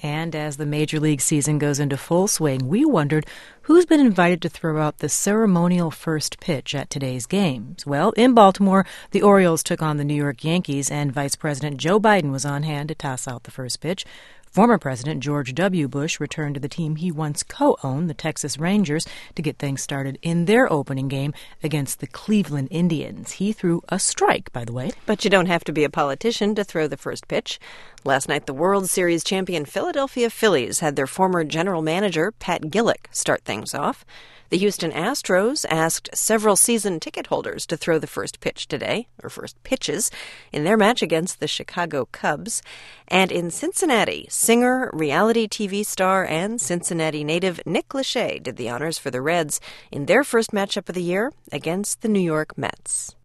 And as the Major League season goes into full swing, we wondered who's been invited to throw out the ceremonial first pitch at today's games. Well, in Baltimore, the Orioles took on the New York Yankees, and Vice President Joe Biden was on hand to toss out the first pitch. Former President George W. Bush returned to the team he once co-owned, the Texas Rangers, to get things started in their opening game against the Cleveland Indians. He threw a strike, by the way. But you don't have to be a politician to throw the first pitch. Last night, the World Series champion Philadelphia Phillies had their former general manager, Pat Gillick, start things off. The Houston Astros asked several season ticket holders to throw the first pitch today, or first pitches, in their match against the Chicago Cubs. And in Cincinnati, singer, reality TV star, and Cincinnati native Nick Lachey did the honors for the Reds in their first matchup of the year against the New York Mets.